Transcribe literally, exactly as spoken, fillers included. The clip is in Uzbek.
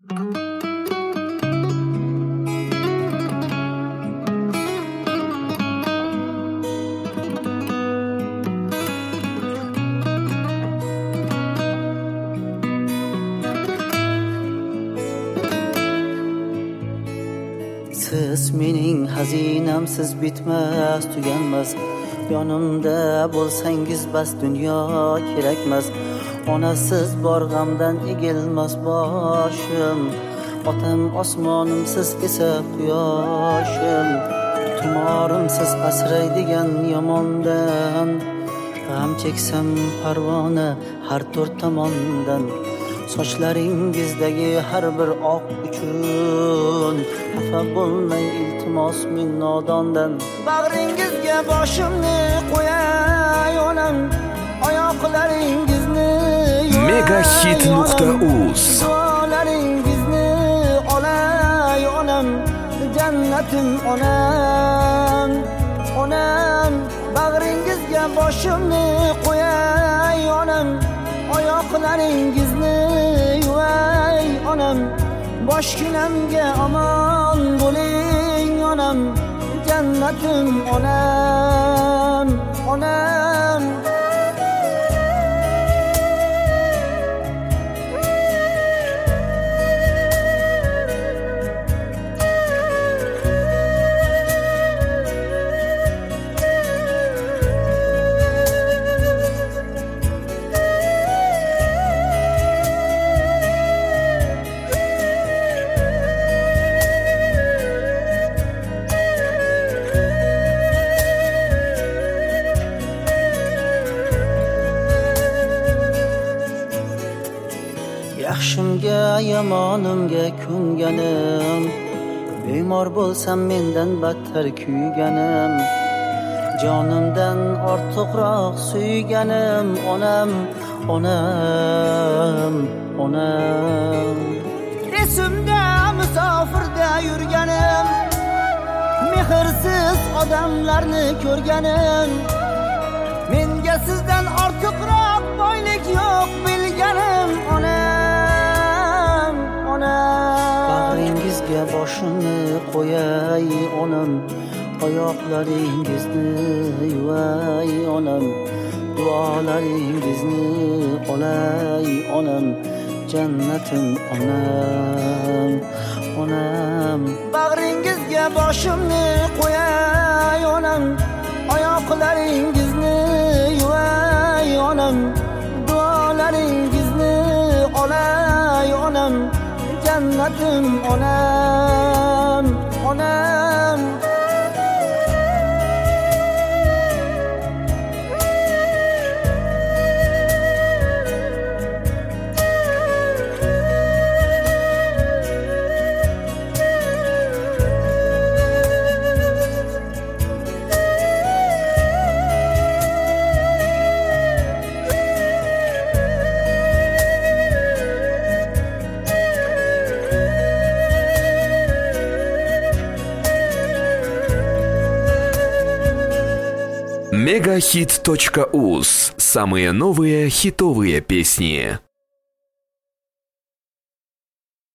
Siz mening xazinamsiz bitmas, tuganmas. Yonimda bo'lsangiz bas, dunyo kerakmas. Onasiz bor g'amdan egilmas boshim. Otam osmonimsiz esa quyoshim. Tumorimsiz asraydigan yomondan. G'am cheksam parvona har to'rt tomondan. Sochlaringizdagi har bir oq uchun xafa bo'lmang iltimos men nodondan. Bag'ringizga boshimni qo'yay onam, oyoqlaringizni megahit nuqta uz. Duolaringizni olay onam, jannatim onam, onam. Bag'ringizga boshimni qo'yay onam, oyoqlaringizni yuvay onam. Boshginamga omon bo'ling onam, jannatim onam, onam. Yaxshimga yomonimga ko'nganim, bemor bo'lsam mendan battar kuyganim, jonimdan ortiqroq suyganim onam, onam, onam. Esimda musofirda yurganim, mehrsiz odamlarni ko'rganim, menga sizdan ortiqroq boylik yo'q bilganim onam, onam. Bag'ringizga boshimni qo'yay onam, oyoqlaringizni yuvay onam, duolaringizni olay onam, jannatim onam, onam. Bag'ringizga boshimni qo'yay onam, oyoqlaringizni yuvay onam, duolaringizni olay onam, jannatim onam, onam. мегахит точка уз. Самые новые хитовые песни.